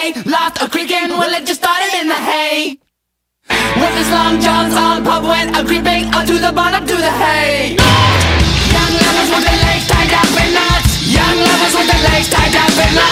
day. Laughed a creaking, well it just started in the hay. With his long johns on, pub went a creeping onto the barn, up to the hay. Young lovers with their legs tied up in knots. Young lovers with their legs tied up in knots.